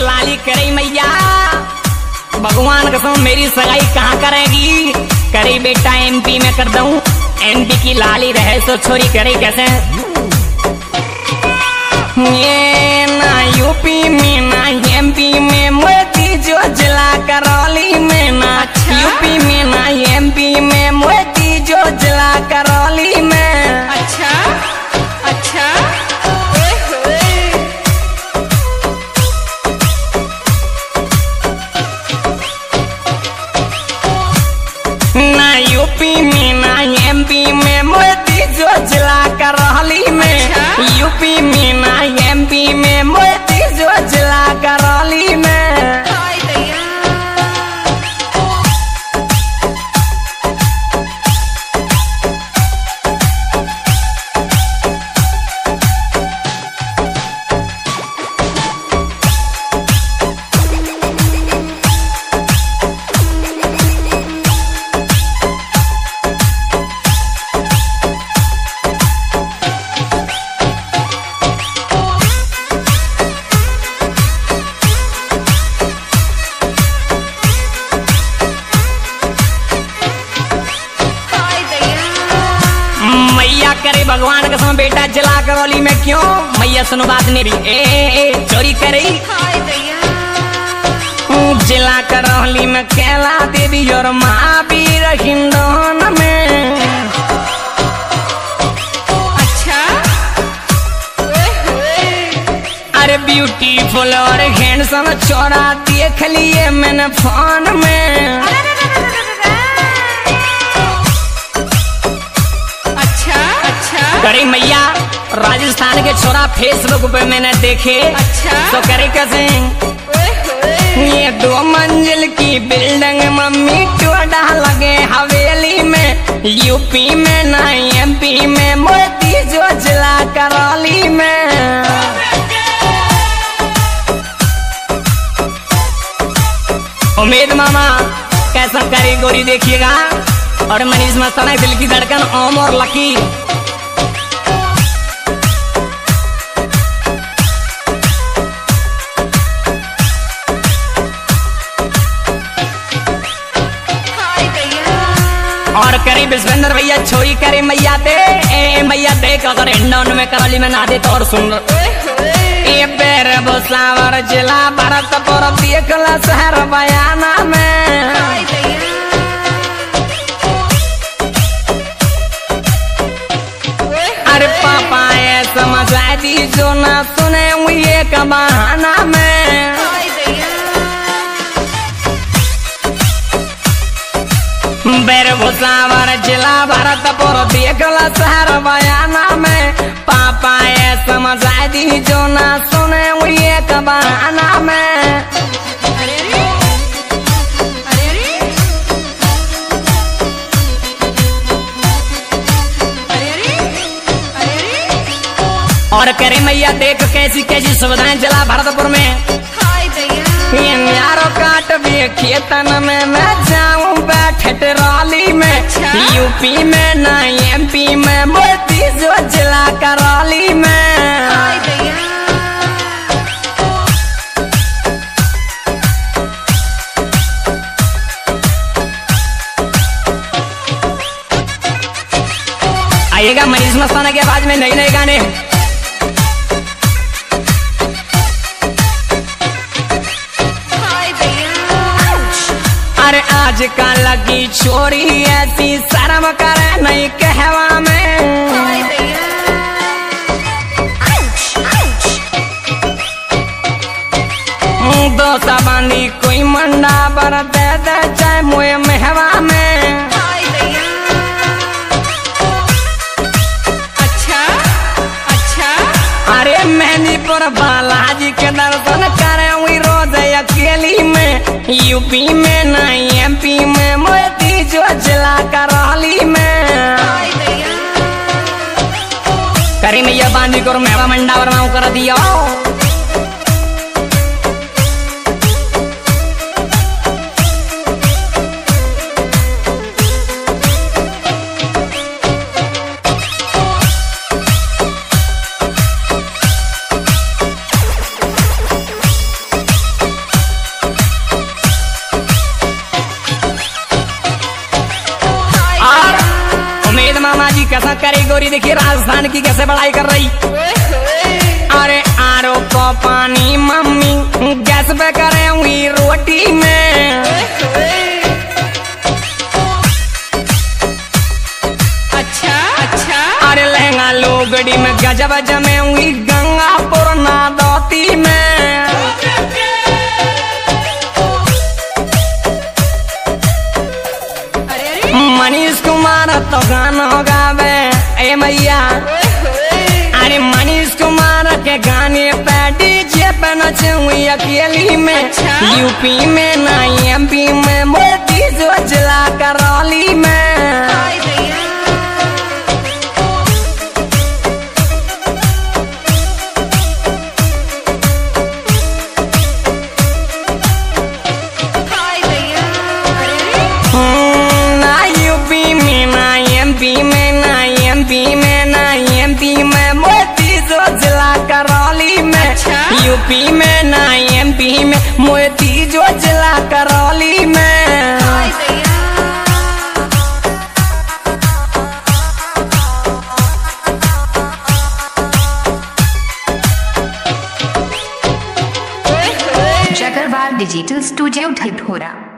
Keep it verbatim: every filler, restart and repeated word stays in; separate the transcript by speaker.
Speaker 1: लाली करे मैया, भगवान कसम मेरी सगाई कहाँ करेगी? करे बेटा एमपी में कर दूं, एमपी की लाली रहे सो छोरी करे कैसे? ये ना यूपी में ना एमपी में, मोती जो जिला करौली में ना। अच्छा? यूपी में ना एमपी में, मोती जो जिला करौली में।
Speaker 2: अच्छा अच्छा
Speaker 1: ना यूपी में ना एमपी में, मोती जो जिला करौली में। अच्छा? यूपी में ना एमपी में, मोती जो जिला करौली में। करे भगवान कसम बेटा जिला करौली में क्यों? मैया सुनो बात मेरी, ए, ए, ए चोरी करे जिला करौली में कैला देवी और महावीर हिंदोन में।
Speaker 2: अच्छा
Speaker 1: अरे ब्यूटीफुल और हैंडसम छोरा देख लिए मैंने फोन में। करे मैया राजस्थान के छोरा फेसबुक पे मैंने देखे।
Speaker 2: अच्छा
Speaker 1: तो करे कैसे? ये दो मंजिल की बिल्डिंग मम्मी टोडा लगे हवेली में। यूपी में ना एमपी में, मोती जो जिला करौली में। उम्मीद मामा कैसा करे गोरी देखिएगा। और मनीष मस्ताना दिल की धड़कन ओम और लकी। और करे विश्वेंद्र भैया छोरी करे मैया दे, ए मैया देख अगर हिंडौन में करौली में ना दे तो और सुन। ए बेर भुसावर जिला भरतपुर देखला शहर बयाना में। अरे पापा ये समझ दी जो ना सुने ये का बहाना में। बेर भुसावर जिला भरतपुर देखला शहर बयाना में। पापा ये समझ दी जो ना सुने ये का बहाना में। और करे मैया देख कैसी कैसी सुविधाएं जिला भरतपुर में। ये न्यारो काट भी खेतन में मैं जाऊं बैठे ट्रॉली में। अच्छा? यूपी में ना एमपी में, मोती जो जिला करौली में। आइएगा मनीष मस्ताना के आवाज में नए नए गाने। अरे आज का लगी छोरी ऐसी शर्म करे नहीं कहवा में। दो साबानी कोई मंडा पर दे दे चाहे मुए महवा में।
Speaker 2: अच्छा अच्छा
Speaker 1: अरे मेहंदीपुर बालाजी के दर्शन करे हुई रोज अकेली में। यूपी में ना एमपी में, मोती जो जिला करौली में। करी मैया बांधी को मेवा मंडा और माऊ कर दिया। अभी देखिए राजस्थान की कैसे बड़ाई कर रही। अरे आरो को पानी मम्मी गैस पे करे हुई रोटी में।
Speaker 2: अच्छा अच्छा।
Speaker 1: अरे लहंगा लोगड़ी में गजब जमे हुई गंगापुर नादौती में। मनीष कुमार तो गाना गावे ए मैया। अरे मनीष कुमार के गाने पे डीजे पे नचे हुई अकेली में।
Speaker 2: अच्छा?
Speaker 1: यूपी में ना एमपी में मोदी जो जिला करौली में। यूपी में ना एमपी में मोती जो जिला करौली में।
Speaker 3: Jagarwal digital studio ढिढोरा।